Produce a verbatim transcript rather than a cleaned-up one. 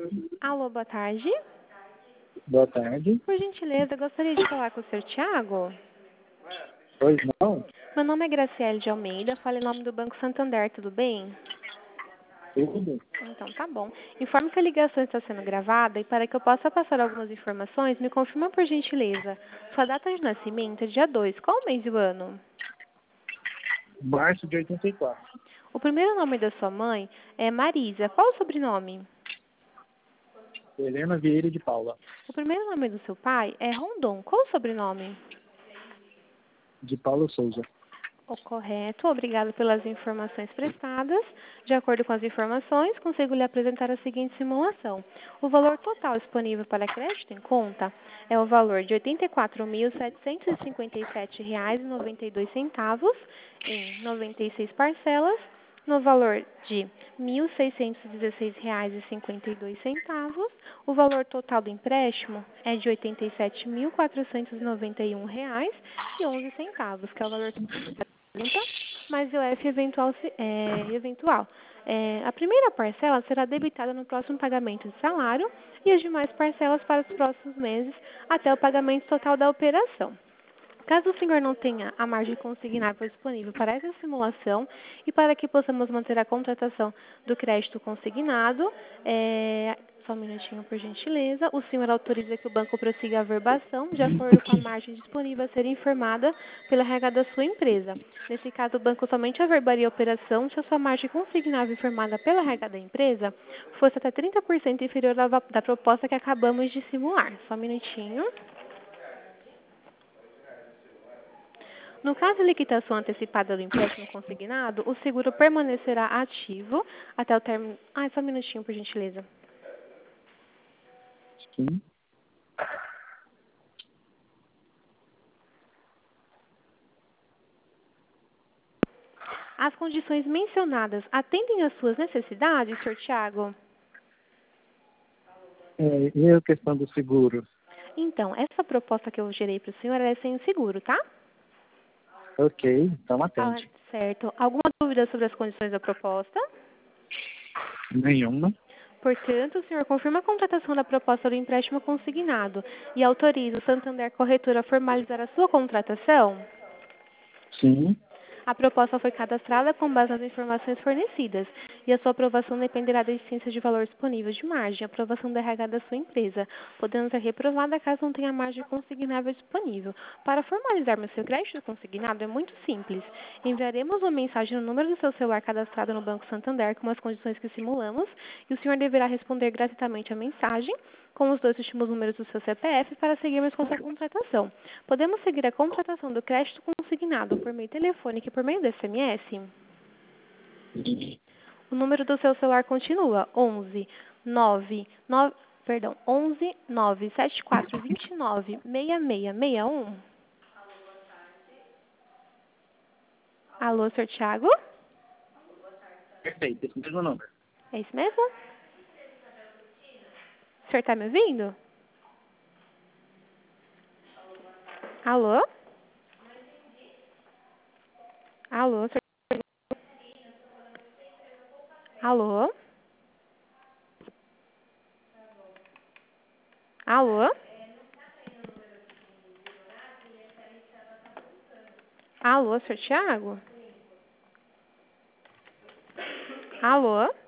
Alô, boa tarde. Boa tarde. Por gentileza, gostaria de falar com o senhor Tiago? Pois não? Meu nome é Graciele de Almeida, falo em nome do Banco Santander, tudo bem? Tudo? Então, tá bom. Informo que a ligação está sendo gravada e para que eu possa passar algumas informações, me confirma por gentileza. Sua data de nascimento é dia dois. Qual o mês e o ano? Março de oitenta e quatro. O primeiro nome da sua mãe é Marisa. Qual o sobrenome? Helena Vieira de Paula. O primeiro nome do seu pai é Rondon. Qual o sobrenome? De Paula Souza. O correto. Obrigado pelas informações prestadas. De acordo com as informações, consigo lhe apresentar a seguinte simulação. O valor total disponível para crédito em conta é o valor de oitenta e quatro mil, setecentos e cinquenta e sete reais e noventa e dois centavos em noventa e seis parcelas, no valor de mil seiscentos e dezesseis reais e cinquenta e dois centavos. O valor total do empréstimo é de oitenta e sete mil, quatrocentos e noventa e um reais e onze centavos, que é o valor pergunta, mas o F eventual. É, eventual. É, a primeira parcela será debitada no próximo pagamento de salário e as demais parcelas para os próximos meses até o pagamento total da operação. Caso o senhor não tenha a margem consignável disponível para essa simulação e para que possamos manter a contratação do crédito consignado, é, só um minutinho, por gentileza, o senhor autoriza que o banco prossiga a verbação de acordo com a margem disponível a ser informada pela regra da sua empresa. Nesse caso, o banco somente averbaria a operação se a sua margem consignável informada pela regra da empresa fosse até trinta por cento inferior da, da proposta que acabamos de simular. Só um minutinho. No caso de liquidação antecipada do empréstimo consignado, o seguro permanecerá ativo até o término. Ah, só um minutinho, por gentileza. Sim. As condições mencionadas atendem às suas necessidades, senhor Tiago? É, e a questão do seguro? Então, essa proposta que eu gerei para o senhor é sem o seguro, tá? Ok, então Ah, atende. certo. Alguma dúvida sobre as condições da proposta? Nenhuma? Portanto, o senhor confirma a contratação da proposta do empréstimo consignado e autoriza o Santander Corretora a formalizar a sua contratação? Sim. A proposta foi cadastrada com base nas informações fornecidas e a sua aprovação dependerá da existência de valor disponível de margem, aprovação da R H da sua empresa, podendo ser reprovada caso não tenha margem consignável disponível. Para formalizarmos seu crédito consignado é muito simples. Enviaremos uma mensagem no número do seu celular cadastrado no Banco Santander com as condições que simulamos e o senhor deverá responder gratuitamente a mensagem com os dois últimos números do seu C P F para seguirmos com sua contratação. Podemos seguir a contratação do crédito consignado por meio telefônico e por meio do S M S? O número do seu celular continua onze nove nove, perdão, onze nove sete quatro dois nove seis seis seis um. Alô, senhor Thiago? Perfeito, esse mesmo número. É isso mesmo? O senhor está me ouvindo? Alô? Alô, senhor... Alô? Alô? Alô, senhor Thiago? Alô?